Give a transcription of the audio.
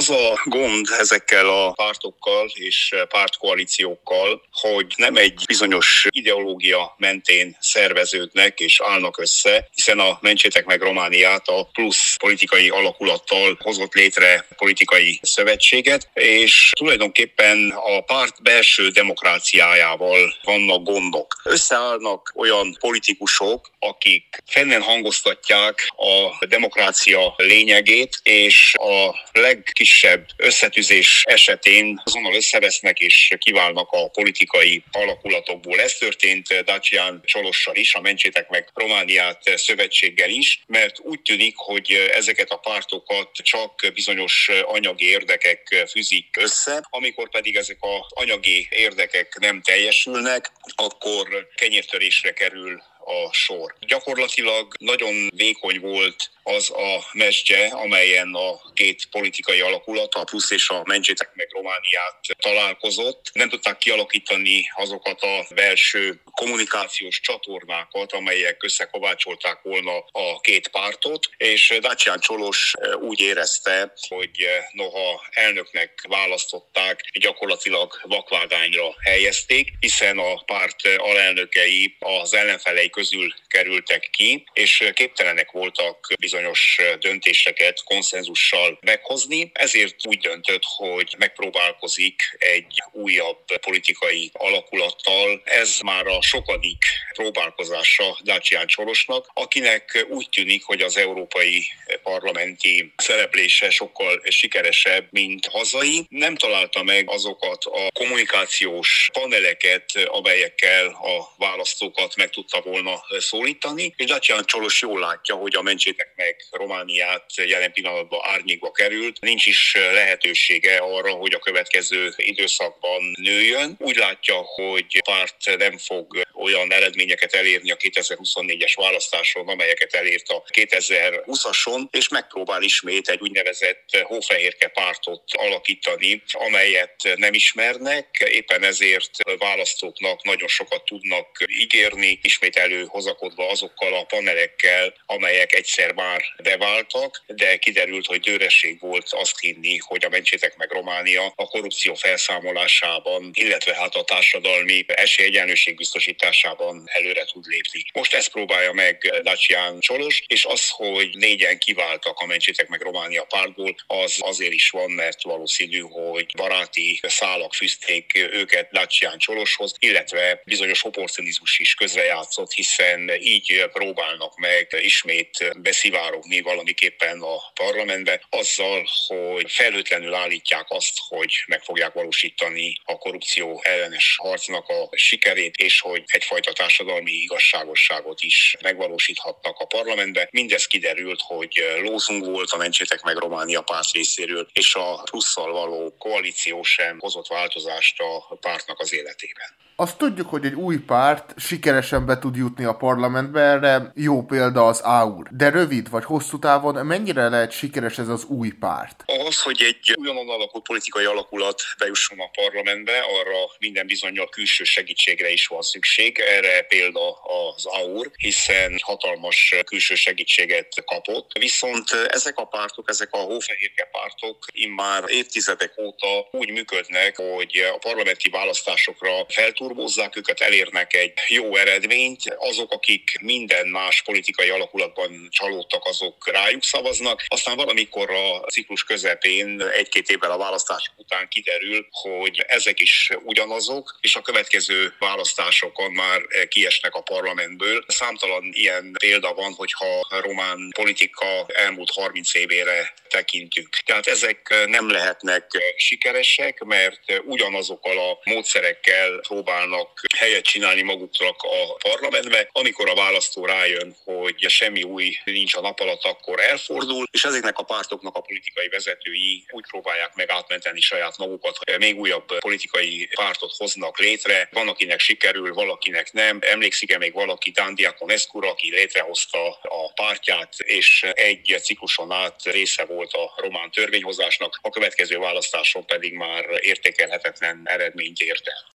Az a gond ezekkel a pártokkal és pártkoalíciókkal, hogy nem egy bizonyos ideológia mentén szerveződnek és állnak össze, hiszen a Mentsétek meg Romániát a plusz politikai alakulattal hozott létre politikai szövetséget, és tulajdonképpen a párt belső demokráciájával vannak gondok. Összeállnak olyan politikusok, akik fennen hangoztatják a demokrácia lényegét, és a legkisebb összetűzés esetén azonnal összevesznek és kiválnak a politikai alakulatokból. Ez történt Dacian Csolossal is, a Mentsétek meg Romániát szövetséggel is, mert úgy tűnik, hogy ezeket a pártokat csak bizonyos anyagi érdekek fűzik össze, amikor pedig ezek az anyagi érdekek nem teljesülnek, akkor kenyértörésre kerül a sor. Gyakorlatilag nagyon vékony volt az a mezgye, amelyen a két politikai alakulat, a Plusz és a Mentsétek meg Romániát találkozott. Nem tudták kialakítani azokat a belső kommunikációs csatornákat, amelyek összekovácsolták volna a két pártot, és Dacian Csolos úgy érezte, hogy noha elnöknek választották, gyakorlatilag vakvágányra helyezték, hiszen a párt alelnökei az ellenfelei közül kerültek ki, és képtelenek voltak bizonyos döntéseket konszenzussal meghozni. Ezért úgy döntött, hogy megpróbálkozik egy újabb politikai alakulattal. Ez már a sokadik próbálkozása Dacian Csolosnak, akinek úgy tűnik, hogy az európai parlamenti szereplése sokkal sikeresebb, mint hazai. Nem találta meg azokat a kommunikációs paneleket, amelyekkel a választókat meg tudta volna szólítani, és Dacian Csolos jól látja, hogy a Mentsétek meg Romániát jelen pillanatban árnyékba került. Nincs is lehetősége arra, hogy a következő időszakban nőjön. Úgy látja, hogy a párt nem fog olyan eredményeket elérni a 2024-es választáson, amelyeket elért a 2020-ason, és megpróbál ismét egy úgynevezett hófehérke pártot alakítani, amelyet nem ismernek. Éppen ezért választóknak nagyon sokat tudnak ígérni, ismét előhozakodva azokkal a panelekkel, amelyek egyszer már beváltak, de kiderült, hogy dőresség volt azt hinni, hogy a Mentsétek meg Románia a korrupció felszámolásában, illetve hát a társadalmi esélyegyenlőség biztosításában előre tud lépni. Most ezt próbálja meg Dacian Csolos, és az, hogy négyen kiváltak a Mentsétek meg Románia pártból, az azért is van, mert valószínű, hogy baráti szálak fűzték őket Dacian Csoloshoz, illetve bizonyos opportunizmus is közrejátszott, hiszen így próbálnak meg ismét beszivárogni valamiképpen a parlamentbe, azzal, hogy felhőtlenül állítják azt, hogy meg fogják valósítani a korrupció ellenes harcnak a sikerét, és hogy egyfajta társadalmi igazságosságot is megvalósíthatnak a parlamentbe. Mindez kiderült, hogy lózung volt a Mentsétek meg Románia párt részéről, és a Plusszal való koalíció sem hozott változást a pártnak az életében. Azt tudjuk, hogy egy új párt sikeresen be tud jutni a parlamentbe, erre jó példa az AUR. De rövid vagy hosszú távon mennyire lehet sikeres ez az új párt? Ahhoz, hogy egy újonnan alakult politikai alakulat bejusson a parlamentbe, arra minden bizonnyal külső segítségre is van szükség. Erre példa az AUR, hiszen hatalmas külső segítséget kapott. Viszont ezek a pártok, ezek a hófehérke pártok immár évtizedek óta úgy működnek, hogy a parlamenti választásokra felturbózzák őket, elérnek egy jó eredményt. Azok, akik minden más politikai alakulatban csalódtak, azok rájuk szavaznak. Aztán valamikor a ciklus közepén, egy-két évvel a választások után kiderül, hogy ezek is ugyanazok, és a következő választásokon már kiesnek a parlamentből. Számtalan ilyen példa van, hogyha a román politika elmúlt 30 évére tekintünk. Tehát ezek nem lehetnek sikeresek, mert ugyanazokkal a módszerekkel próbálnak helyet csinálni maguknak a parlamentbe. Amikor a választó rájön, hogy semmi új nincs a nap alatt, akkor elfordul, és ezeknek a pártoknak a politikai vezetői úgy próbálják meg átmenteni saját magukat, hogy még újabb politikai pártot hoznak létre. Van, akinek sikerül, valakinek nem. Emlékszik-e még valaki Dan Diaconescu-ra, aki létrehozta a pártját, és egy cikluson át része volt a román törvényhozásnak, a következő választáson pedig már értékelhetetlen eredményt ért el.